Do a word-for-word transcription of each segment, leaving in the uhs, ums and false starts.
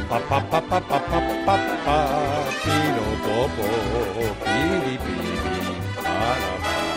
Pa, pa, pa, pa, pa, pa, pa, pa, piro, po, po, piri, piri, pa, la,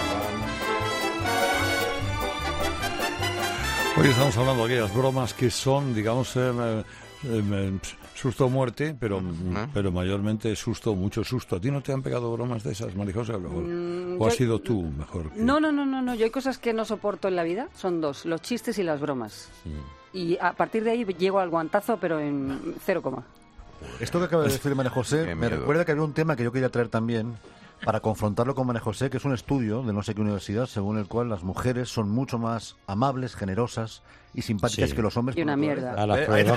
pa, pa. Hoy estamos hablando de aquellas bromas que son, digamos, eh, eh, eh, susto o muerte, pero, ¿eh? pero mayormente susto, mucho susto. ¿A ti no te han pegado bromas de esas, María José? ¿O, mm, ¿o has sido tú mejor? Que... No, no, no, no, no. Yo hay cosas que no soporto en la vida. Son dos, los chistes y las bromas. Sí. Y a partir de ahí llego al guantazo, pero en cero coma. Esto que acaba de decir María José me recuerda que había un tema que yo quería traer también para confrontarlo con María José, que es un estudio de no sé qué universidad, según el cual las mujeres son mucho más amables, generosas y simpáticas sí. que los hombres. Y una mierda. A la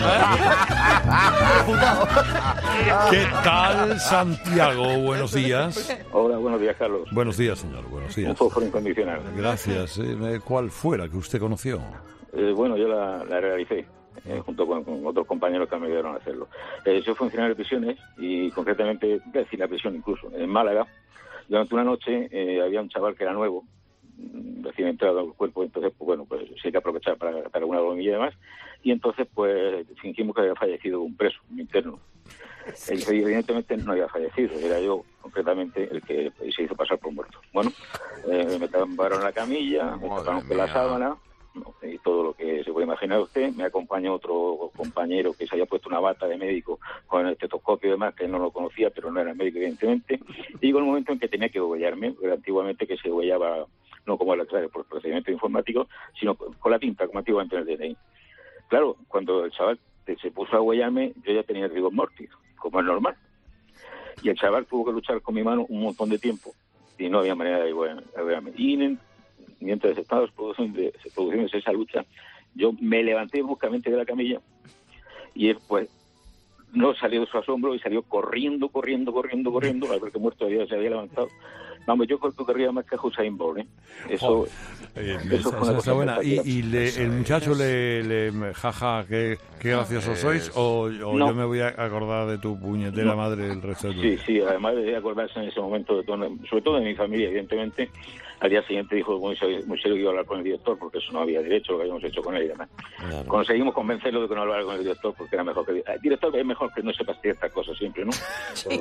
¿Qué tal, Santiago? Buenos días. Hola, buenos días, Carlos. Buenos días, señor. Buenos días. Un fósforo incondicional. Gracias. ¿Cuál fuera que usted conoció? Eh, bueno, yo la, la realicé. Eh, junto con, con otros compañeros que me ayudaron a hacerlo. Eh, soy funcionario de prisiones y concretamente, decir la prisión incluso, en Málaga. Durante una noche eh, había un chaval que era nuevo, recién entrado al cuerpo, entonces, pues bueno, pues sí hay que aprovechar para gastar alguna bromilla y demás, y entonces, pues, fingimos que había fallecido un preso, un interno. Él, evidentemente, no había fallecido, era yo, concretamente, el que se hizo pasar por muerto. Bueno, eh, me taparon la camilla, me taparon con la sábana, no, y todo lo que se puede imaginar usted. Me acompaña otro compañero que se había puesto una bata de médico con el estetoscopio y demás, que no lo conocía, pero no era médico, evidentemente. Y llegó el momento en que tenía que degollarme, porque antiguamente que se degollaba no como el por procedimiento informático, sino con la tinta, como antiguamente en el D N I. Claro, cuando el chaval se puso a degollarme, yo ya tenía el rigor mortis, como es normal. Y el chaval tuvo que luchar con mi mano un montón de tiempo, y no había manera de degollarme. Y mientras estaba produciendo, produciendo esa lucha, yo me levanté bruscamente de la camilla y él, pues, no salió de su asombro y salió corriendo, corriendo, corriendo, corriendo, al ver que muerto había, se había levantado. Vamos, yo creo que corría más que Usain Bolt, ¿eh? Eso, oh, eh, eso fue una cosa buena. ¿Y, y le, el muchacho le, le jaja, qué, qué graciosos sois? ¿O, o no. yo me voy a acordar de tu puñetera no. madre el resto de tu Sí, sí, además de acordarse en ese momento, de todo, sobre todo de mi familia, evidentemente. Al día siguiente dijo muy serio, muy serio que iba a hablar con el director, porque eso no había derecho, lo que habíamos hecho con él y demás. Claro. Conseguimos convencerlo de que no hablara con el director, porque era mejor que... El director es mejor que no sepas ciertas cosas siempre, ¿no? Sí.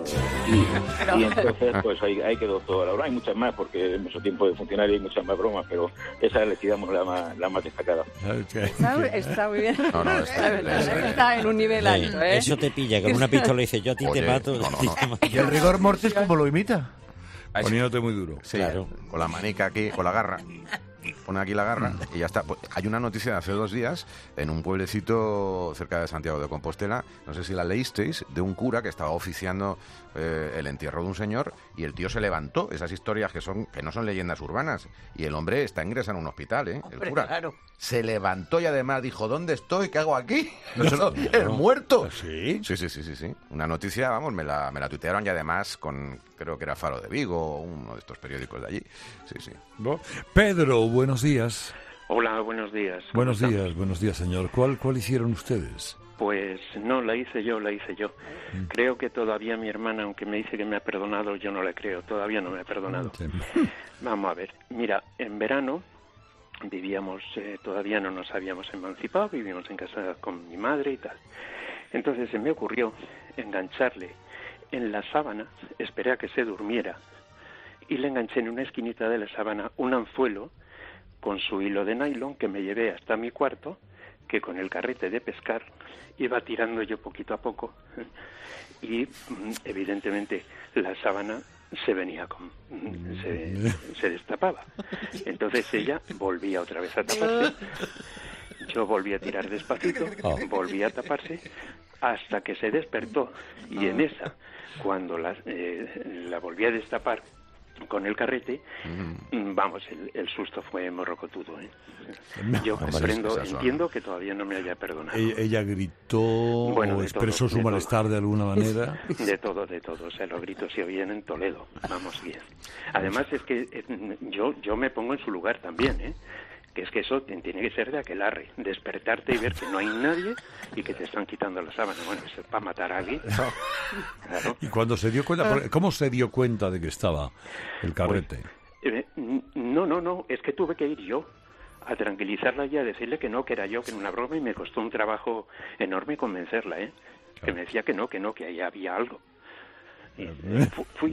Y, y entonces, pues ahí, ahí quedó todo. Ahora hay muchas más, porque en mucho tiempo de funcionario hay muchas más bromas, pero esa le quedamos la más, la más destacada. Okay. Está, está muy bien. No, no, está, está, está en un nivel alto, ¿eh? Eso te pilla, con una pistola dice yo a ti Oye, te mato. No, no, no. ¿Y el rigor mortis cómo lo imita? Poniéndote muy duro. Sí, claro. Con la manica aquí, con la garra. Pone aquí la garra y ya está. Pues hay una noticia de hace dos días en un pueblecito cerca de Santiago de Compostela, no sé si la leísteis, de un cura que estaba oficiando eh, el entierro de un señor y el tío se levantó. Esas historias que son que no son leyendas urbanas. Y el hombre está ingresado en un hospital, ¿eh? Hombre, el cura. Claro. Se levantó y además dijo, ¿dónde estoy? ¿Qué hago aquí? No, no, ¡el muerto! ¿Sí? Sí, sí, sí, sí, sí. Una noticia, vamos, me la, me la tuitearon y además con, creo que era Faro de Vigo, uno de estos periódicos de allí. Sí, sí. Pedro, buenos días. Hola, buenos días. Buenos días, estamos? buenos días, señor. ¿Cuál, cuál hicieron ustedes? Pues no, la hice yo, la hice yo. Mm. Creo que todavía mi hermana, aunque me dice que me ha perdonado, yo no le creo, todavía no me ha perdonado. Sí. Vamos a ver, mira, en verano vivíamos, eh, todavía no nos habíamos emancipado, vivíamos en casa con mi madre y tal. Entonces se me ocurrió engancharle en la sábana, esperé a que se durmiera, y le enganché en una esquinita de la sábana un anzuelo con su hilo de nylon que me llevé hasta mi cuarto, que con el carrete de pescar iba tirando yo poquito a poco y evidentemente la sábana se venía con se, se destapaba. Entonces ella volvía otra vez a taparse, yo volví a tirar despacito, volví a taparse hasta que se despertó y en esa, cuando la, eh, la volví a destapar con el carrete, mm. vamos, el, el susto fue morrocotudo, ¿eh? Yo comprendo, entiendo que todavía no me haya perdonado. ¿Ella, ella gritó bueno, o expresó todo, su malestar todo. de alguna manera? De todo, de todo, o sea, los gritos se oían en Toledo, vamos bien. Además es que eh, yo, yo me pongo en su lugar también, ¿eh? Que es que eso tiene que ser de aquelarre, despertarte y ver que no hay nadie y que te están quitando la sábana. Bueno, eso es para matar a alguien. Claro. ¿Y cuando se dio cuenta, cómo se dio cuenta de que estaba el carrete? Pues, eh, no, no, no, es que tuve que ir yo a tranquilizarla y a decirle que no, que era yo, que era una broma, y me costó un trabajo enorme convencerla, ¿eh? que me decía que no, que no, que ahí había algo. Y fu- fui.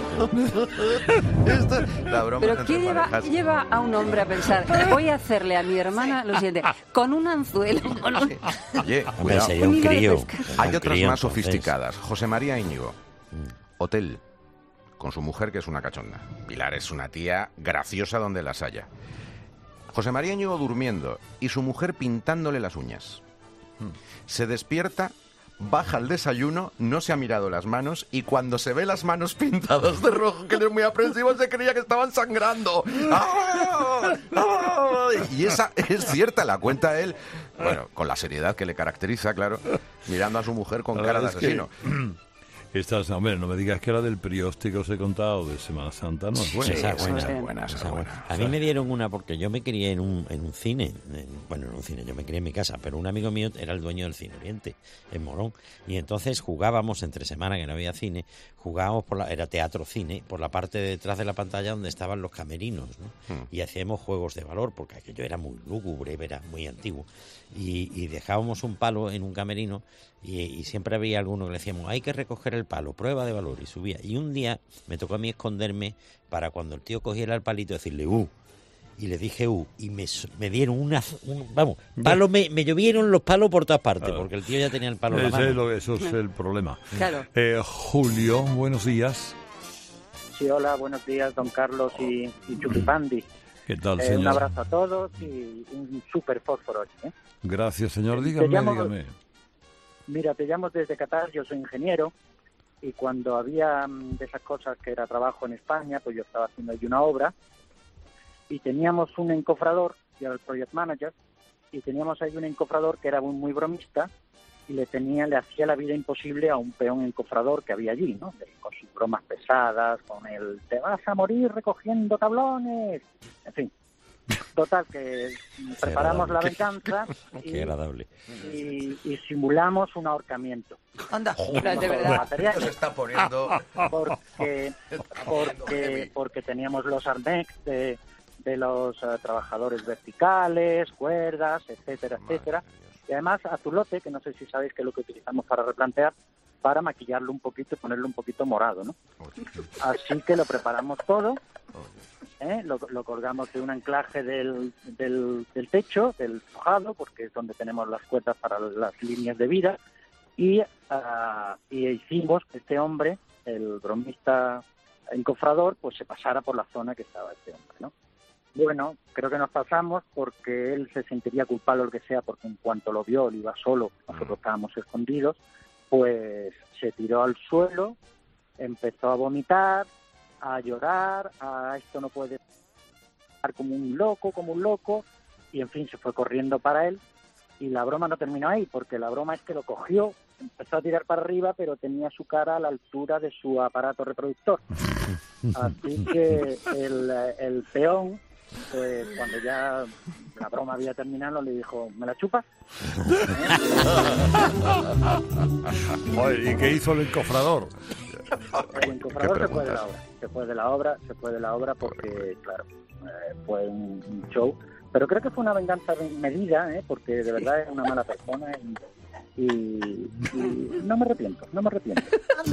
La broma Pero ¿qué lleva, lleva a un hombre a pensar, voy a hacerle a mi hermana lo siguiente, con un anzuelo, con un... Oye, Hombre, cuidado. sería un Un hilo de crío. pesca. Hay Un otras crío, más entonces. sofisticadas. José María Íñigo, hotel, con su mujer que es una cachonda. Pilar es una tía graciosa donde las haya. José María Íñigo durmiendo y su mujer pintándole las uñas. Se despierta, baja al desayuno, no se ha mirado las manos y cuando se ve las manos pintadas de rojo, que él es muy aprensivo, se creía que estaban sangrando. ¡Ah! ¡Ah! Y esa es cierta, la cuenta él, bueno, con la seriedad que le caracteriza, claro, mirando a su mujer con La cara de verdad es que asesino. Estas, hombre, no me digas que era del Prioste que os he contado de Semana Santa, no es buena. Esa es buena, Sí. Esa es buena, esa esa es es buena. buena. A mí me dieron una porque yo me crié en un, en un cine. en- bueno, en un cine, yo me crié en mi casa, pero un amigo mío era el dueño del Cine Oriente, en Morón. Y entonces jugábamos entre semana, que no había cine, jugábamos por la, era teatro-cine, por la parte de detrás de la pantalla donde estaban los camerinos, ¿no? Hmm. Y hacíamos juegos de valor, porque aquello era muy lúgubre, era muy antiguo. Y, y dejábamos un palo en un camerino y, y siempre había alguno que le decíamos, hay que recoger el palo, prueba de valor, y subía. Y un día me tocó a mí esconderme para cuando el tío cogiera el palito decirle, uh, y le dije, uh, y me, s- me dieron una, un- vamos, palo, me, me llovieron los palos por todas partes, Claro. porque el tío ya tenía el palo en la Ese mano. es lo- eso es el problema. Claro. Eh, Julio, buenos días. Sí, hola, buenos días, don Carlos y, y Chupipandi. ¿Qué tal, Eh, señor? un abrazo a todos y un súper fósforo hoy, ¿eh? Gracias, señor. Te Dígame, llamo- dígame. Mira, te llamo desde Qatar, yo soy ingeniero y cuando había mm, de esas cosas que era trabajo en España, pues yo estaba haciendo ahí una obra y teníamos un encofrador, yo era el project manager, y teníamos ahí un encofrador que era muy, muy bromista y le tenía, le hacía la vida imposible a un peón encofrador que había allí, ¿no? De- con sus bromas pesadas, con el te vas a morir recogiendo tablones, en fin. Total, que preparamos la venganza Qué y, agradable. y, y simulamos un ahorcamiento. Anda, de Con verdad. materiales, Se está poniendo... porque, porque, porque teníamos los arnex de, de los eh, trabajadores verticales, cuerdas, etcétera, etcétera. Y además azulote, que no sé si sabéis que es lo que utilizamos para replantear, para maquillarlo un poquito y ponerlo un poquito morado, ¿no? Así que lo preparamos todo, ¿eh? lo, lo colgamos de un anclaje del, del, del techo, del tejado, porque es donde tenemos las cuerdas para las líneas de vida, y, ah, y hicimos que este hombre, el bromista encofrador, pues se pasara por la zona que estaba este hombre, ¿no? Bueno, creo que nos pasamos porque él se sentiría culpable o lo que sea, porque en cuanto lo vio, él iba solo, nosotros estábamos escondidos, pues se tiró al suelo, empezó a vomitar, a llorar, a esto no puede estar como un loco, como un loco, y en fin, se fue corriendo para él, y la broma no terminó ahí, porque la broma es que lo cogió, empezó a tirar para arriba, pero tenía su cara a la altura de su aparato reproductor. Así que el, el peón, pues cuando ya la broma había terminado, le dijo, ¿me la chupas? Oye, ¿y qué hizo el encofrador? El encofrador se fue de la obra, se fue de la obra, se fue de la obra porque, claro, eh, fue un, un show. Pero creo que fue una venganza medida, ¿eh? Porque de verdad es una mala persona y, y, y no me arrepiento, no me arrepiento.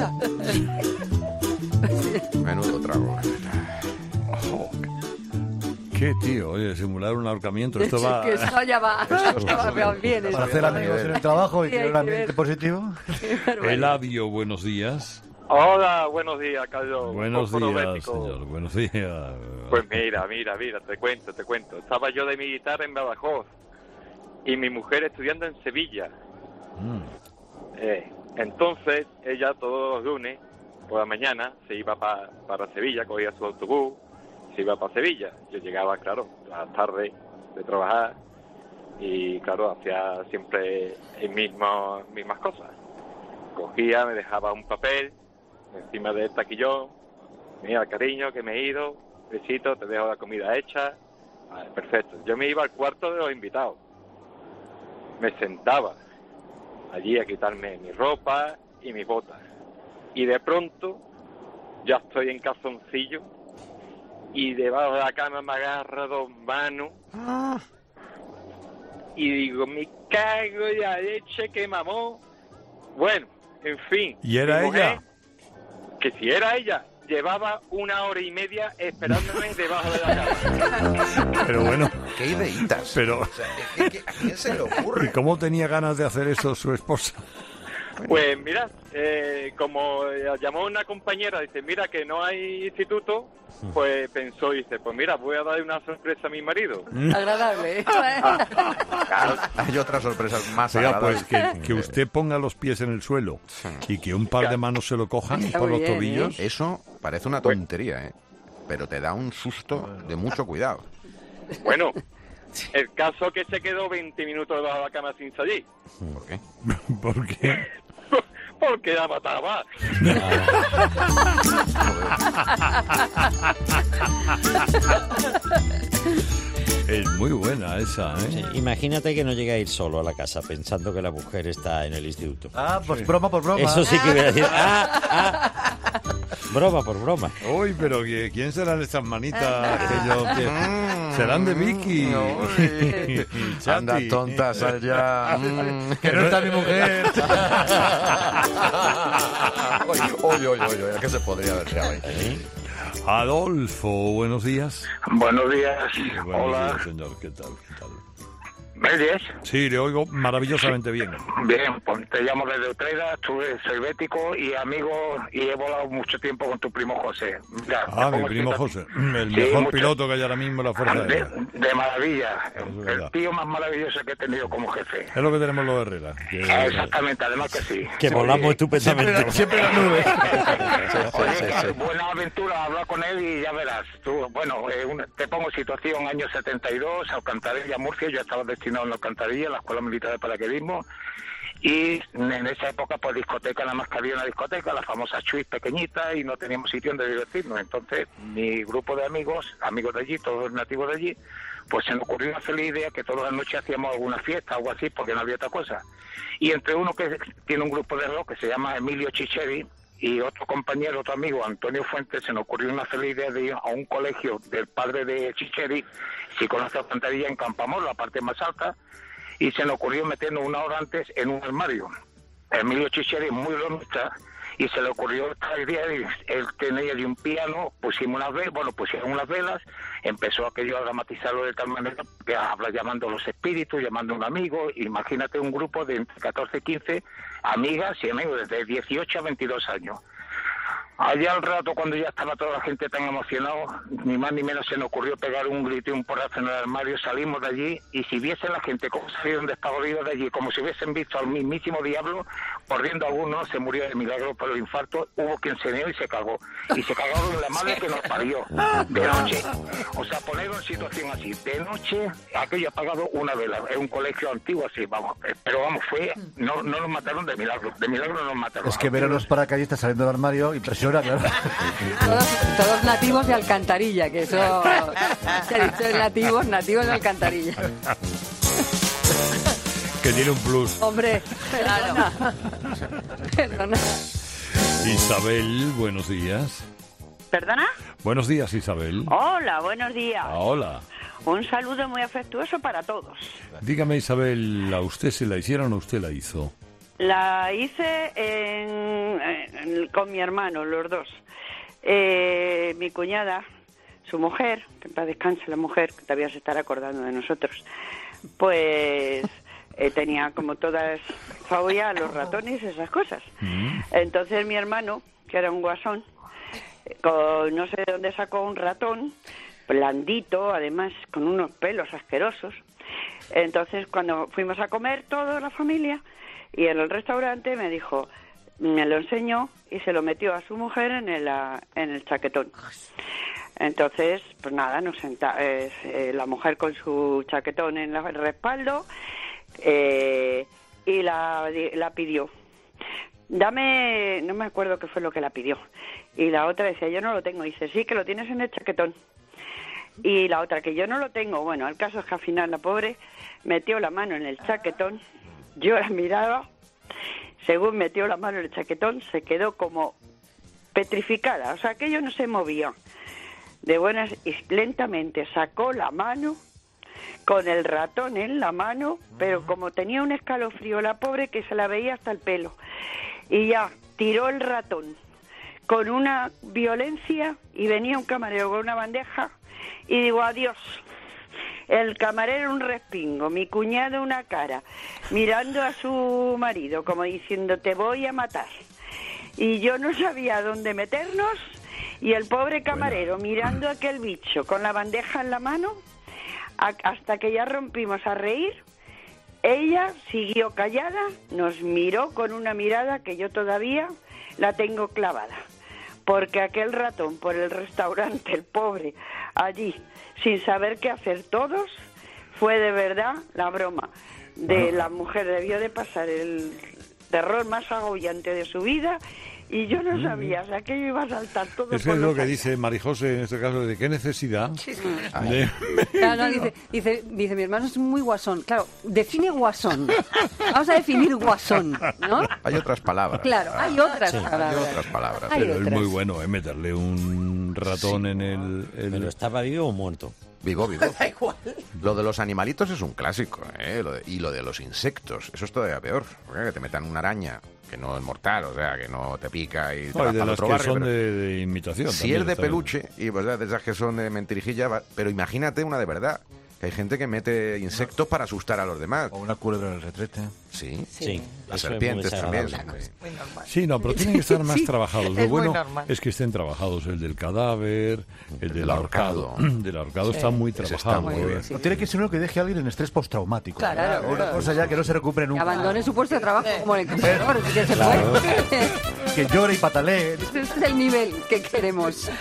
Menudo trago. Ojo. ¿Qué, tío? Oye, simular un ahorcamiento. Esto va... Que esto ya va, ya va peor bien. Para esto. hacer amigos en el trabajo y Sí, hay tener un que ambiente ver. positivo. Eladio, buenos días. Hola, buenos días, Carlos. Buenos Fósforo días, bético. señor. Buenos días. Pues mira, mira, mira, te cuento, te cuento. Estaba yo de militar en Badajoz y mi mujer estudiando en Sevilla. Mm. Eh, entonces, ella todos los lunes, por la mañana, se iba pa- para Sevilla, cogía su autobús, se iba para Sevilla. Yo llegaba, claro, a la tarde de trabajar y, claro, hacía siempre el mismo, mismas cosas. Cogía, me dejaba un papel encima del taquillón, mira, cariño, que me he ido, besito, te dejo la comida hecha. Vale, perfecto. Yo me iba al cuarto de los invitados. Me sentaba allí a quitarme mi ropa y mis botas. Y de pronto ya estoy en calzoncillo y debajo de la cama me agarra dos manos y digo, me cago en la leche que mamó. Bueno, en fin. ¿Y era mi mujer, ella? Que si era ella, llevaba una hora y media esperándome debajo de la cama. Pero bueno. Qué ideitas. Pero, O sea, ¿qué- qué- ¿a quién se le ocurre? ¿y cómo tenía ganas de hacer eso su esposa? Pues mira, eh, como eh, llamó una compañera, dice, mira que no hay instituto, pues pensó, dice, pues mira, voy a dar una sorpresa a mi marido. Agradable. Claro, hay otras sorpresas más Oiga, agradables. pues que, que usted ponga los pies en el suelo y que un par de manos se lo cojan Está por muy los bien, tobillos. Eso parece una tontería, ¿eh? Pero te da un susto de mucho cuidado. Bueno, el caso que se quedó veinte minutos debajo de la cama sin salir. ¿Por qué? ¿Por qué? Porque la mataba. Es muy buena esa, ¿eh? Sí, imagínate que no llega a ir solo a la casa pensando que la mujer está en el instituto. Ah, pues broma por broma. Eso sí que hubiera decir, ah, ah, broma por broma. Uy, pero ¿qui- ¿quién serán estas manitas que yo... que- serán de Vicky? Uy. Chati. Anda tontas allá. Mm. Que no está mi mujer. Oye, oye, oye, oye, ¿qué se podría haber creado ahí? Adolfo, buenos días. Buenos días. Buenos Hola. días, señor. ¿Qué tal? ¿Qué tal? ¿Me oyes? Sí, le oigo maravillosamente bien. Bien, pues te llamo desde Utrera, estuve, soy bético y amigo y he volado mucho tiempo con tu primo José. Mira, te Ah, mi pongo primo situación- José, el Sí, mejor mucho- piloto que hay ahora mismo en la Fuerza de, Aérea. de maravilla, es el verdad. tío más maravilloso que he tenido como jefe. Es lo que tenemos los Herrera. que- Ah, exactamente, además que sí. Que volamos estupendamente. Siempre en la nube. Oye, sí, sí. buena aventura hablar con él y ya verás. Tú, bueno, eh, un- te pongo situación, año setenta y dos, Alcantarilla, Murcia. Yo estaba destinado en Alcantarilla, en la Escuela Militar de Paracaidismo. Y en esa época, pues discoteca, nada más que había una discoteca, la famosa Chuis pequeñita, y no teníamos sitio donde divertirnos. Entonces, mi grupo de amigos, amigos de allí, todos nativos de allí, pues se nos ocurrió hacer la idea que todas las noches hacíamos alguna fiesta, algo así, porque no había otra cosa. Y entre uno que tiene un grupo de rock que se llama Emilio Chicheri, y otro compañero, otro amigo, Antonio Fuentes, se nos ocurrió una feliz idea de ir a un colegio del padre de Chicheri, si conoce Alcantarilla, en Campamor, la parte más alta, y se nos ocurrió meternos una hora antes en un armario. Emilio Chicheri es muy bromista y se le ocurrió esta idea, y él tenía allí un piano, pusimos unas velas, bueno, pusieron unas velas, empezó aquello a dramatizarlo de tal manera que habla llamando a los espíritus, llamando a un amigo, imagínate un grupo de entre catorce y quince amigas y amigos desde dieciocho a veintidós años. Allá al rato, cuando ya estaba toda la gente tan emocionada, ni más ni menos se nos ocurrió pegar un grito y un porrazo en el armario, salimos de allí, y si viesen la gente cómo salieron despavoridos de allí, como si hubiesen visto al mismísimo diablo, corriendo algunos, se murió de milagro por el infarto, hubo quien se neó y se cagó. Y se cagaron en la madre que nos parió, de noche. O sea, ponerlo en situación así, de noche, aquello apagado una vela, es un colegio antiguo así, vamos, eh, pero vamos, fue, no, no nos mataron de milagro, de milagro no nos mataron. Es que ver a los paracaidistas saliendo del armario impresiona, claro. Todos, todos nativos de Alcantarilla, que eso se ha dicho nativos, nativos de Alcantarilla. Que tiene un plus. Hombre, perdona. Perdona. Isabel, buenos días. ¿Perdona? Buenos días, Isabel. Hola, buenos días. Ah, hola. Un saludo muy afectuoso para todos. Dígame, Isabel, ¿a usted se la hicieron o usted la hizo? La hice en- en- con mi hermano, los dos. Eh, mi cuñada, su mujer, que en paz descanse la mujer, que todavía se estará acordando de nosotros, pues eh, tenía como todas fobia a los ratones y esas cosas. Entonces mi hermano, que era un guasón, con, no sé de dónde sacó un ratón, blandito, además con unos pelos asquerosos. Entonces cuando fuimos a comer toda la familia, y en el restaurante me dijo, me lo enseñó y se lo metió a su mujer en el, a- en el chaquetón. Entonces, pues nada, nos senta, eh, eh, la mujer con su chaquetón en la- el respaldo eh, y la, la pidió. Dame, no me acuerdo qué fue lo que la pidió. Y la otra decía, yo no lo tengo. Y dice, sí, que lo tienes en el chaquetón. Y la otra, que yo no lo tengo. Bueno, el caso es que al final la pobre metió la mano en el chaquetón. Yo la miraba, según metió la mano en el chaquetón, se quedó como petrificada, o sea, aquello no se movía. De buenas, y lentamente sacó la mano, con el ratón en la mano, pero como tenía un escalofrío la pobre que se la veía hasta el pelo. Y ya, tiró el ratón con una violencia y venía un camarero con una bandeja y digo, adiós. El camarero un respingo, mi cuñado una cara, mirando a su marido como diciendo, te voy a matar. Y yo no sabía dónde meternos y el pobre camarero bueno. mirando a aquel bicho con la bandeja en la mano a, hasta que ya rompimos a reír. Ella siguió callada, nos miró con una mirada que yo todavía la tengo clavada. Porque aquel ratón por el restaurante, el pobre, allí, sin saber qué hacer todos, fue de verdad la broma de la mujer. Debió de pasar el terror más agobiante de su vida y yo no sabía, o sea, que yo iba a saltar todo. Eso es lo que dice Marijose en este caso, de qué necesidad. Sí, sí. De... Claro, no, dice, dice, dice, mi hermano es muy guasón. Claro, define guasón. Vamos a definir guasón, ¿no? Hay otras palabras. Claro, hay otras sí, palabras. Hay otras palabras. Hay Pero otras. es muy bueno, ¿eh? Meterle un ratón sí. en el... el... ¿Pero estaba vivo o muerto? Vivo, vivo. Da igual. Lo de los animalitos es un clásico, ¿eh? Lo de, y lo de los insectos, eso es todavía peor. ¿eh? Que te metan una araña, que no es mortal, o sea, que no te pica y te no, vas y de para las otro que barrio. son Pero de, de imitación. si también, es de está peluche, y pues de esas que son de mentirijilla, va, pero imagínate una de verdad. Que hay gente que mete insectos para asustar a los demás. O una culebra en el retrete. Sí, sí. Las serpientes también. Muy normal. Sí, no, pero tienen que estar más Sí, trabajados. Lo es muy bueno normal. es que estén trabajados. El del cadáver, el del ahorcado. ahorcado. El del ahorcado Sí. está muy Ese trabajado. está muy bien. Sí. No tiene que ser uno que deje a alguien en estrés postraumático. Claro, ¿verdad? claro. Una cosa ya que no se recupere Que nunca. abandone su puesto de trabajo como en el comedor, que se Claro. fue. Que llore y patalee. Este es el nivel que queremos.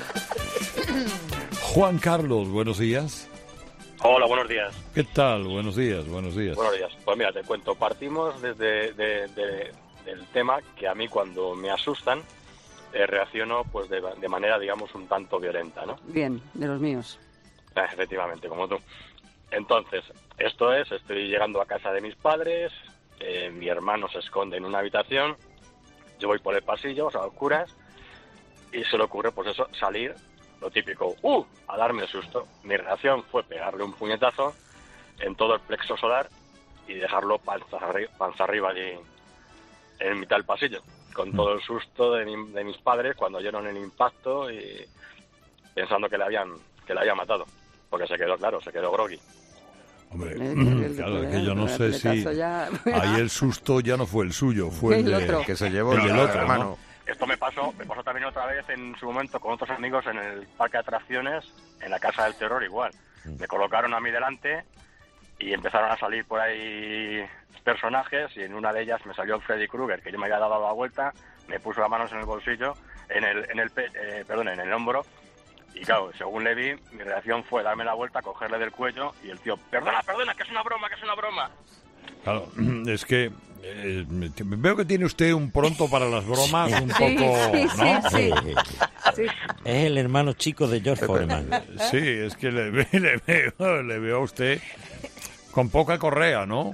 Juan Carlos, buenos días. Hola, buenos días. ¿Qué tal? Buenos días, buenos días. Buenos días. Pues mira, te cuento. Partimos desde de, de, del tema que a mí cuando me asustan eh, reacciono pues de, de manera, digamos, un tanto violenta, ¿no? Bien, de los míos. Eh, efectivamente, como tú. Entonces, esto es, estoy llegando a casa de mis padres, eh, mi hermano se esconde en una habitación, yo voy por el pasillo, o sea, a oscuras, y se le ocurre, pues eso, salir, lo típico, ¡uh!, a darme el susto. Mi reacción fue pegarle un puñetazo en todo el plexo solar y dejarlo panza, arri panza arriba allí en mitad del pasillo, con todo el susto de, mi, de mis padres cuando oyeron el impacto y pensando que le habían que le habían matado, porque se quedó, claro, se quedó groggy. Hombre, El- el- claro, es que el- yo no el sé si pletazo ya- ahí el susto ya no fue el suyo, fue el, El de- otro. Que se llevó el el del otro, hermano. ¿no? Esto me pasó, me pasó también otra vez en su momento con otros amigos en el parque de atracciones, en la Casa del Terror igual. Me colocaron a mí delante y empezaron a salir por ahí personajes y en una de ellas me salió Freddy Krueger, que yo me había dado la vuelta, me puso las manos en el bolsillo, en el, en el, pe- eh, perdón, en el hombro. Y claro, según le vi, mi reacción fue darme la vuelta, cogerle del cuello y el tío, perdona, perdona, que es una broma, que es una broma. Claro, es que eh, veo que tiene usted un pronto para las bromas un Sí, poco, sí, ¿no? sí, sí. Es el hermano chico de George Foreman. Sí, es que le, ve- le veo, le veo a usted con poca correa, ¿no?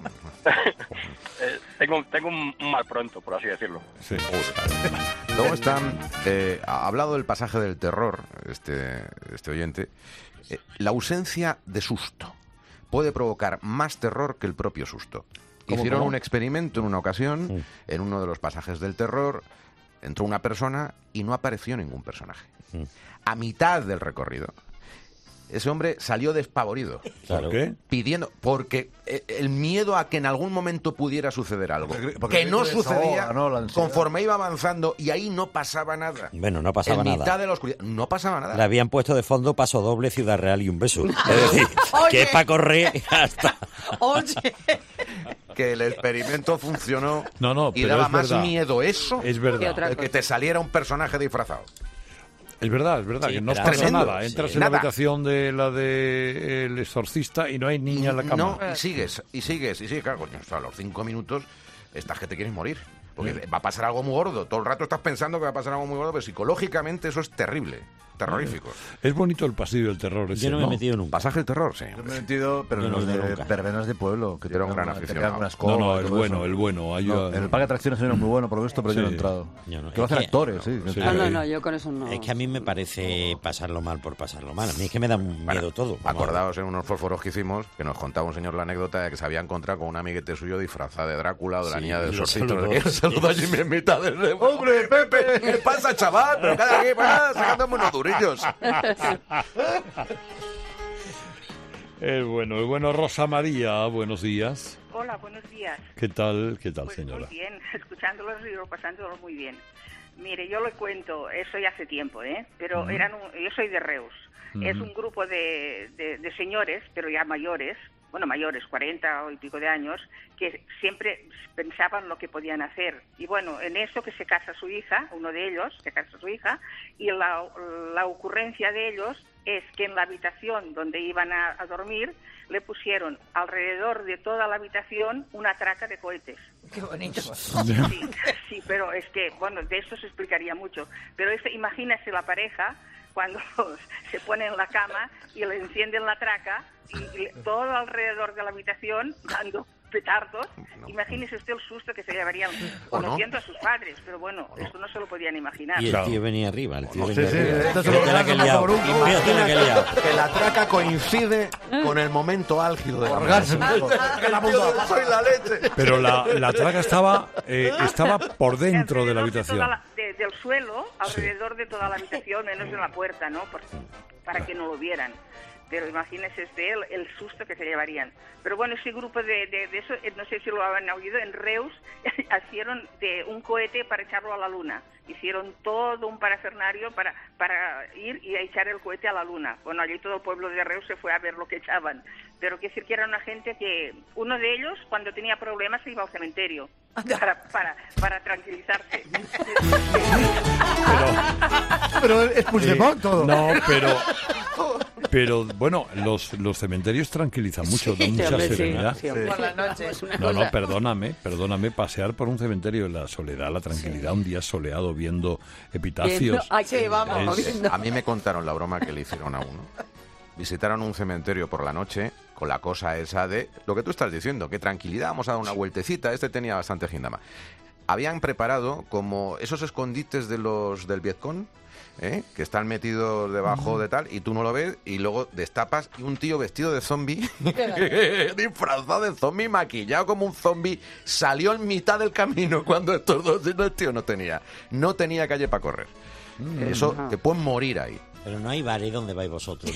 Eh, tengo tengo un, un mal pronto, por así decirlo. Sí. Luego están, eh, ha hablado del pasaje del terror, este, este oyente, eh, la ausencia de susto puede provocar más terror que el propio susto. ¿Cómo, Hicieron cómo? un experimento en una ocasión, Sí. en uno de los pasajes del terror, entró una persona y no apareció ningún personaje. Sí. A mitad del recorrido, ese hombre salió despavorido. Claro. ¿Por qué? Pidiendo, porque eh, el miedo a que en algún momento pudiera suceder algo, Porque- porque que el no grito desahoga, sucedía ¿no? La ansiedad. conforme iba avanzando y ahí no pasaba nada. Bueno, no pasaba en nada. mitad de la oscuridad, no pasaba nada. Le habían puesto de fondo Paso Doble, Ciudad Real y un beso. Es decir, que es para correr y ya está. Oye, Que el experimento funcionó No, no, y pero daba es más verdad. miedo eso Es ¿Qué verdad. otra de que te saliera un personaje disfrazado. Es verdad, es verdad, Sí, que no pero pasa tremendo. nada. Entras Sí. en la Nada. habitación de la de el exorcista y no hay niña en la cama. No, y sigues, y sigues, y sigues. Claro, coño, o sea, a los cinco minutos estás que te quieres morir. Porque va a pasar algo muy gordo. Todo el rato estás pensando que va a pasar algo muy gordo, pero psicológicamente eso es terrible. terroríficos. Es bonito el pasillo del terror ese, Yo no me he ¿no? metido nunca. ¿Pasaje del terror? Sí. Yo me he metido, pero Yo en no los he ido de nunca. verbenas de pueblo. Que Yo era un te gran pegan- te aficionado. pegan unas No, no, cobas y el todo bueno, eso. el bueno. Hay, No, uh, en el parque de atracciones era muy bueno, por lo visto, pero yo no he Sí. entrado. Yo no. Que lo hacen Es que- actores, sí. sí. No, no, no, yo con eso no. Es que a mí me parece pasarlo mal por pasarlo mal. A mí es que me da miedo Bueno, todo. Vamos a ver. Acordaos en unos fósforos que hicimos que nos contaba un señor la anécdota de que se había encontrado con un amiguete suyo disfrazado de Drácula o de la Sí, niña del y lo sorcito. saludó. Que lo saludó allí en mitad del... ¡Hombre, Pepe! ¿Qué pasa, chaval? Pero cada aquí, va, sacándome unos durillos. el bueno, el bueno Rosa María, buenos días. Hola, buenos días. ¿Qué tal, qué tal, Pues señora? muy bien, escuchándolos y pasándolos muy bien. Mire, yo le cuento, eso ya hace tiempo, ¿eh? Pero Ujú. eran un- yo soy de Reus. Ujú. Es un grupo de, de, de señores, pero ya mayores, bueno, mayores, cuarenta o y pico de años, que siempre pensaban lo que podían hacer. Y bueno, en eso que se casa su hija, uno de ellos, se casa su hija, y la, la ocurrencia de ellos es que en la habitación donde iban a, a dormir le pusieron alrededor de toda la habitación una traca de cohetes. Qué bonito. Sí, sí, pero es que, bueno, de eso se explicaría mucho. Pero es, imagínese la pareja cuando se pone en la cama y le encienden la traca y, y le- todo alrededor de la habitación dando petardos. Imagínese usted el susto que se llevarían conociendo a sus padres. Pero bueno, esto no se lo podían imaginar. Y el tío venía arriba, el tío Sí, venía sí, arriba. esto se lo Fíjate la que he liado. Fíjate la que he liado. Que la traca coincide con el momento álgido de la Orgasmo. Que la puta, soy la leche. Pero la, la traca estaba, eh, estaba por dentro de la Alrededor toda habitación. la- de- del suelo, alrededor de toda la habitación, menos en la puerta, ¿no? Por- para que no lo vieran. Pero imagínese usted el, el susto que se llevarían. Pero bueno, ese grupo de, de, de eso, eh, no sé si lo han oído, en Reus hicieron de un cohete para echarlo a la luna. Hicieron todo un parafernario para, para ir y a echar el cohete a la luna. Bueno, allí todo el pueblo de Reus se fue a ver lo que echaban. Pero quiere decir que era una gente que, uno de ellos, cuando tenía problemas, se iba al cementerio para, para, para tranquilizarse. Pero es Puigdemont Eh, todo. No, pero... Pero bueno, los, los cementerios tranquilizan mucho, dan mucha hombre, sí, serenidad. sí, hombre. Por la noche. Es una No, cosa- no, perdóname, perdóname, pasear por un cementerio en la soledad, la tranquilidad, un día soleado viendo epitafios. Viendo- Ay, sí, vamos. Es- viendo. A mí me contaron la broma que le hicieron a uno. Visitaron un cementerio por la noche con la cosa esa de lo que tú estás diciendo, que tranquilidad, vamos a dar una vueltecita. Este tenía bastante gindama. Habían preparado como esos escondites de los del Vietcong, ¿eh? Que están metidos debajo de tal, y tú no lo ves, y luego destapas y un tío vestido de zombie, disfrazado de zombie, maquillado como un zombie, salió en mitad del camino cuando estos dos, el tío no tenía, no tenía calle para correr. Eso, te pueden morir ahí. Pero no hay bares donde vais vosotros.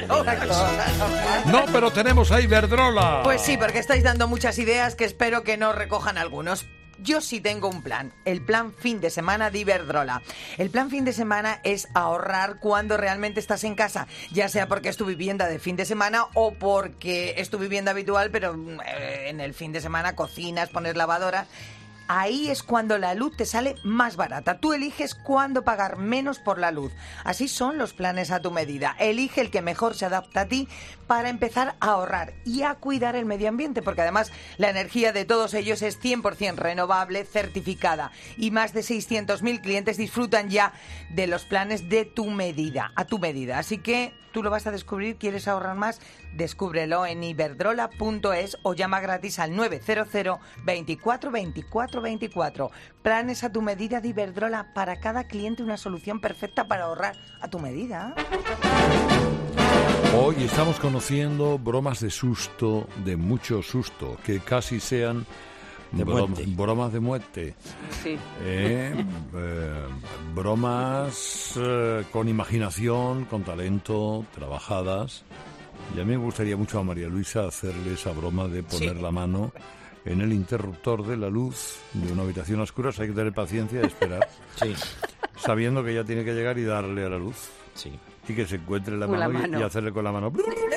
No, pero tenemos a Iberdrola. Pues sí, porque estáis dando muchas ideas que espero que nos recojan algunos. Yo sí tengo un plan, el plan fin de semana de Iberdrola. El plan fin de semana es ahorrar cuando realmente estás en casa, ya sea porque es tu vivienda de fin de semana o porque es tu vivienda habitual, pero eh, en el fin de semana cocinas, pones lavadora. Ahí es cuando la luz te sale más barata. Tú eliges cuándo pagar menos por la luz. Así son los planes a tu medida. Elige el que mejor se adapta a ti para empezar a ahorrar y a cuidar el medio ambiente, porque además la energía de todos ellos es cien por ciento renovable, certificada, y más de seiscientos mil clientes disfrutan ya de los planes de tu medida, a tu medida. Así que tú lo vas a descubrir. ¿Quieres ahorrar más? Descúbrelo en iberdrola punto es o llama gratis al nueve cero cero, veinticuatro, veinticuatro, veinticuatro. Planes a tu medida de Iberdrola. Para cada cliente una solución perfecta para ahorrar a tu medida. Hoy estamos conociendo bromas de susto, de mucho susto, que casi sean De brom- muerte. bromas de muerte. Sí. Eh, eh, bromas eh, con imaginación, con talento, trabajadas. Y a mí me gustaría mucho a María Luisa hacerle esa broma de poner Sí. la mano en el interruptor de la luz de una habitación oscura. Hay que tener paciencia y esperar, Sí, sabiendo que ella tiene que llegar y darle a la luz. sí. Y que se encuentre la Con la mano, y- mano. Y, hacerle con la mano.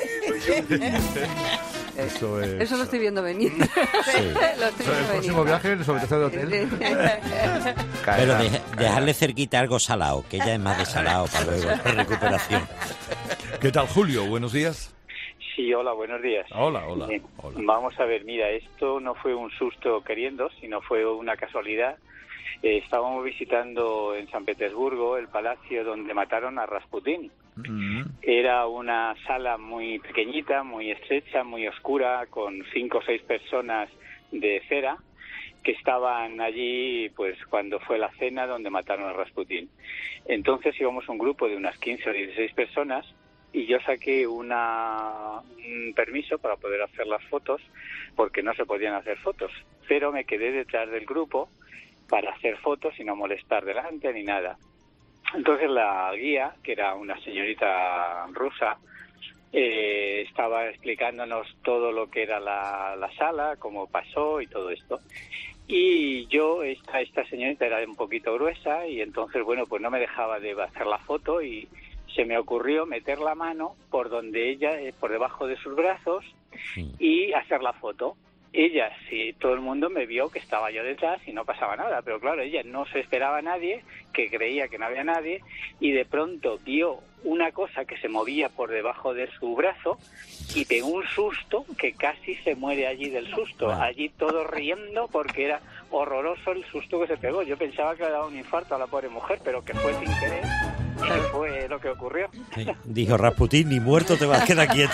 Eso es. Eso lo estoy viendo venir. lo estoy El viendo próximo venir. viaje en su habitación de hotel. Pero de- dejarle cerquita algo salado, que ella es más de salado para luego la recuperación. ¿Qué tal, Julio? Buenos días. Sí, hola, buenos días. Hola, hola, Bien, hola. Vamos a ver, mira, esto no fue un susto queriendo, sino fue una casualidad. Eh, estábamos visitando en San Petersburgo el palacio donde mataron a Rasputín. Mm. Era una sala muy pequeñita, muy estrecha, muy oscura, con cinco o seis personas de cera que estaban allí pues cuando fue la cena donde mataron a Rasputín. Entonces íbamos un grupo de unas quince o dieciséis personas y yo saqué una, un permiso para poder hacer las fotos porque no se podían hacer fotos, pero me quedé detrás del grupo para hacer fotos y no molestar delante ni nada. Entonces la guía, que era una señorita rusa, eh, estaba explicándonos todo lo que era la, la sala, cómo pasó y todo esto. Y yo, esta, esta señorita era un poquito gruesa y entonces, bueno, pues no me dejaba de hacer la foto y se me ocurrió meter la mano por donde ella, eh, por debajo de sus brazos y hacer la foto. Ella, sí, todo el mundo me vio que estaba yo detrás y no pasaba nada, pero claro, ella no se esperaba a nadie, que creía que no había nadie, y de pronto vio una cosa que se movía por debajo de su brazo y pegó un susto que casi se muere allí del susto, allí todos riendo porque era horroroso el susto que se pegó. Yo pensaba que le daba un infarto a la pobre mujer, pero que fue sin querer. ¿Qué fue lo que ocurrió? Sí. Dijo Rasputín, ni muerto te vas a quedar quieto.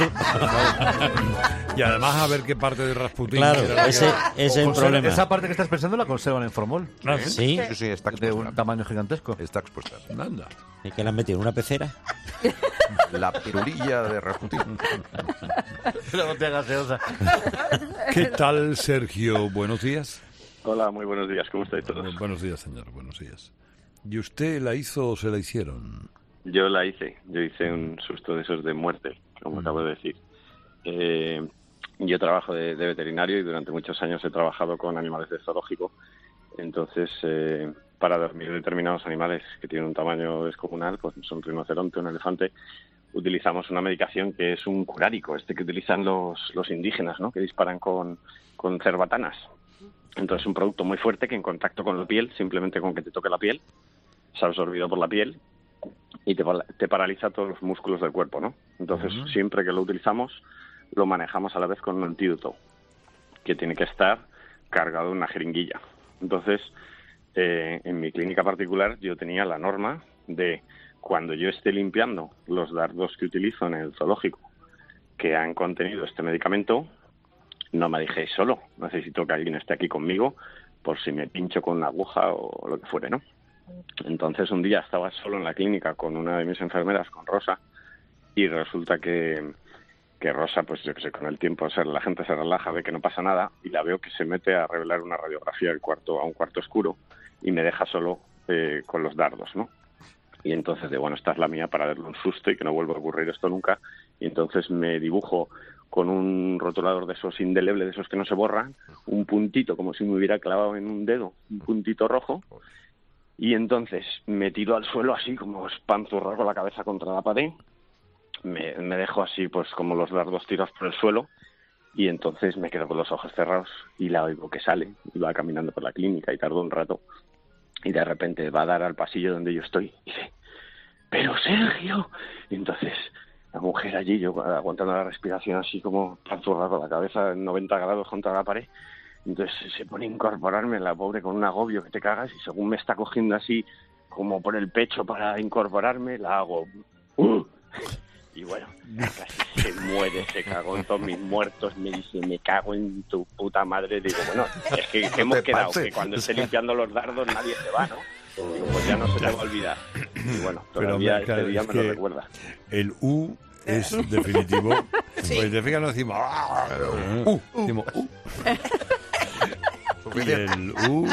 Y además a ver qué parte de Rasputín. Claro, ese, ese es el problema. Esa parte que estás pensando la conservan en formol. ¿Ah, sí? Sí, sí, está de un tamaño gigantesco. Está expuesta. Anda. ¿Y que la han metido en una pecera? La pirulilla de Rasputín. La botella gaseosa. ¿Qué tal, Sergio? Buenos días. Hola, muy buenos días. ¿Cómo estáis todos? Buenos días, señor. Buenos días. ¿Y usted la hizo o se la hicieron? Yo la hice. Yo hice un susto de esos de muerte, como mm. acabo de decir. Eh, yo trabajo de, de veterinario y durante muchos años he trabajado con animales de zoológico. Entonces, eh, para dormir determinados animales que tienen un tamaño descomunal, pues son un rinoceronte, un elefante, utilizamos una medicación que es un curárico, este que utilizan los, los indígenas, ¿no? Que disparan con, con cerbatanas. Entonces, es un producto muy fuerte que en contacto con la piel, simplemente con que te toque la piel, se ha absorbido por la piel y te, te paraliza todos los músculos del cuerpo, ¿no? Entonces, uh-huh. siempre que lo utilizamos, lo manejamos a la vez con un antídoto, que tiene que estar cargado en una jeringuilla. Entonces, eh, en mi clínica particular, yo tenía la norma de cuando yo esté limpiando los dardos que utilizo en el zoológico que han contenido este medicamento, no me dejéis solo, necesito que alguien esté aquí conmigo por si me pincho con una aguja o lo que fuere, ¿no? Entonces un día estaba solo en la clínica con una de mis enfermeras, con Rosa, y resulta que, que Rosa, pues yo que sé, con el tiempo o sea, la gente se relaja, ve que no pasa nada, y la veo que se mete a revelar una radiografía del cuarto, a un cuarto oscuro, y me deja solo eh, con los dardos, ¿no? Y entonces de, bueno, esta es la mía para darle un susto y que no vuelva a ocurrir esto nunca, y entonces me dibujo con un rotulador de esos indelebles, de esos que no se borran, un puntito, como si me hubiera clavado en un dedo, un puntito rojo, y entonces me tiro al suelo así, como espanzurrado con la cabeza contra la pared, me, me dejo así, pues como los dardos tirados por el suelo, y entonces me quedo con los ojos cerrados y la oigo que sale, y va caminando por la clínica y tardó un rato, y de repente va a dar al pasillo donde yo estoy, y dice, ¡pero Sergio! Y entonces la mujer allí, yo aguantando la respiración así como panzurrado con la cabeza en noventa grados contra la pared, entonces se pone a incorporarme, la pobre, con un agobio que te cagas, y según me está cogiendo así como por el pecho para incorporarme, la hago ¡uh! Y bueno, casi se muere, se cagó en todos mis muertos, me dice, me cago en tu puta madre. Digo, bueno, es que, que hemos quedado que cuando esté limpiando los dardos nadie se va, ¿no? Digo, pues ya no se te va a olvidar. Y bueno, todavía Pero, este día es me lo recuerda. El U es definitivo. Sí. Pues te fijas, no decimos uh, decimos uh. Y el U.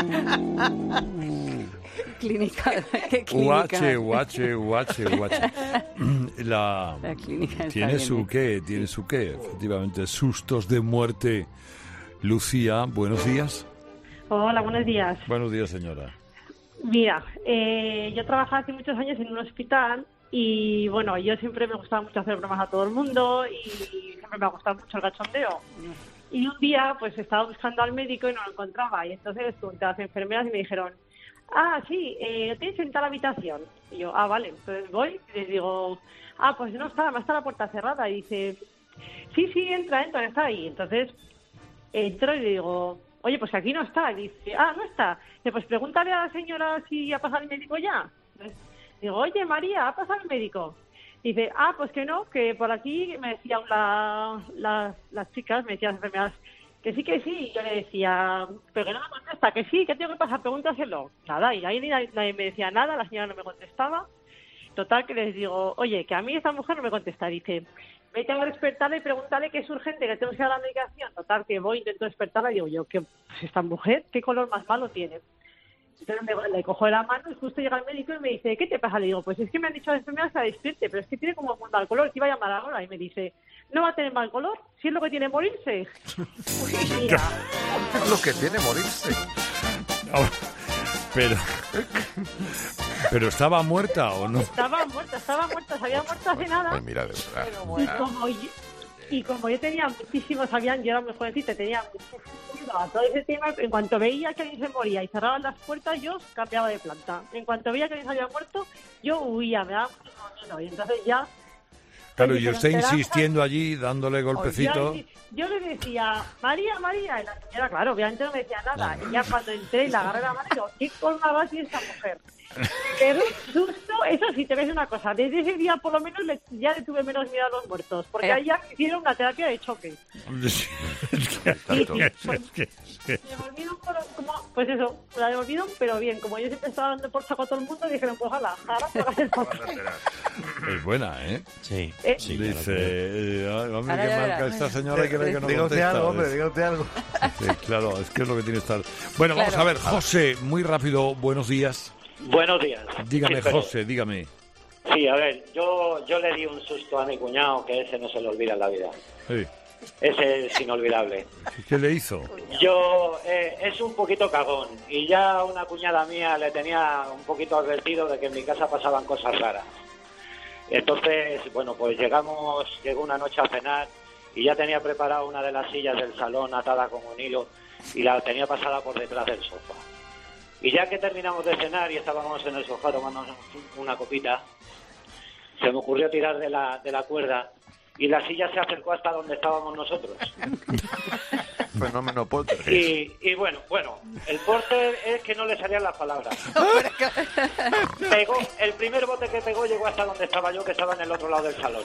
Clínica. ¿Qué U H, U H, U H, U H. La, La clínica tiene su bien. qué, tiene su qué, efectivamente, sustos de muerte. Lucía, buenos días. Hola, buenos días. Buenos días, señora. Mira, eh, yo trabajaba hace muchos años en un hospital y, bueno, yo siempre me gustaba mucho hacer bromas a todo el mundo y siempre me ha gustado mucho el cachondeo. Y un día, pues, estaba buscando al médico y no lo encontraba. Y entonces les pregunté a las enfermeras y me dijeron, ah, sí, eh, tienes en tal habitación. Y yo, ah, vale. Entonces voy y les digo, ah, pues no está, está la puerta cerrada. Y dice, sí, sí, entra, entra, está ahí. Entonces entro y le digo, oye, pues aquí no está. Y dice, ah, no está. Dice, pues pregúntale a la señora si ha pasado el médico ya. Entonces, digo, oye, María, ¿ha pasado el médico? Y dice, ah, pues que no, que por aquí me decían la, la, las chicas, me decían las enfermeras, que sí, que sí. Y yo le decía, pero que no me contesta, que sí, ¿qué tengo que pasar? Pregúntaselo. Nada, y ahí nadie, nadie me decía nada, la señora no me contestaba. Total, que les digo, oye, que a mí esta mujer no me contesta. Dice, vete a despertarla y pregúntale que es urgente, que tengo que ir a la medicación. Total, que voy, intento despertarla y digo yo, que pues esta mujer, ¿qué color más malo tiene? Entonces me, le cojo de la mano y justo llega el médico y me dice, ¿qué te pasa? Le digo, pues es que me han dicho las enfermeras que la despierte, pero es que tiene como muy mal color, que iba a llamar ahora. Y me dice, ¿no va a tener mal color? Si es lo que tiene morirse. Uy, mira. Es lo que tiene morirse. Ahora, pero... ¿Pero estaba muerta o no? Estaba muerta, estaba muerta, se había muerto hace nada. Pues mira, de verdad. Y como yo, y como yo tenía muchísimos, sabían, yo era muy jovencita, tenía muchísimo a todo ese tema, en cuanto veía que alguien se moría y cerraban las puertas, yo cambiaba de planta. En cuanto veía que alguien se había muerto, yo huía, me daba mucho miedo. Y entonces ya... Claro, y usted insistiendo allí, dándole golpecito. Yo, yo le decía, María, María, y la señora, claro, obviamente no me decía nada. Y ya cuando entré y la agarré la mano, digo, ¿qué colma va a ser esta mujer? Pero un susto, eso sí, te ves una cosa. Desde ese día, por lo menos, le, ya le tuve menos miedo a los muertos. Porque eh. ahí ya me hicieron una terapia de choque. Sí, sí, pues, me volvieron como, pues eso, la devolvieron, pero bien. Como yo siempre estaba dando por saco a todo el mundo, dijeron, pues ojalá, ahora pagas el papel. Es buena, ¿eh? Sí. ¿Eh? sí Dice, claro, eh, hombre, que marca esta señora y que no diga usted algo, hombre, diga usted algo. Sí, claro, es que es lo que tiene que estar. Bueno, Claro. vamos a ver, José, muy rápido, buenos días. Buenos días. Dígame, Sí, pero- José, dígame. Sí, a ver, yo, yo le di un susto a mi cuñado que ese no se le olvida en la vida. Sí. Ese es inolvidable. ¿Qué le hizo? Yo, eh, es un poquito cagón y ya una cuñada mía le tenía un poquito advertido de que en mi casa pasaban cosas raras. Entonces, bueno, pues llegamos, llegó una noche a cenar y ya tenía preparada una de las sillas del salón atada con un hilo y la tenía pasada por detrás del sofá. Y ya que terminamos de cenar y estábamos en el sofá tomándonos una copita, se me ocurrió tirar de la, de la cuerda y la silla se acercó hasta donde estábamos nosotros. Fenómeno poltergeist. Y, y bueno, bueno, el porter es que no le salían las palabras. Pegó, el primer bote que pegó llegó hasta donde estaba yo, que estaba en el otro lado del salón.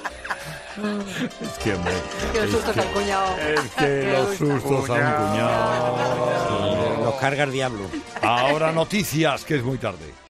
Es que, hombre, Que los sustos al cuñado. es que los sustos a un cuñado. Los carga el diablo. Ahora noticias, que es muy tarde.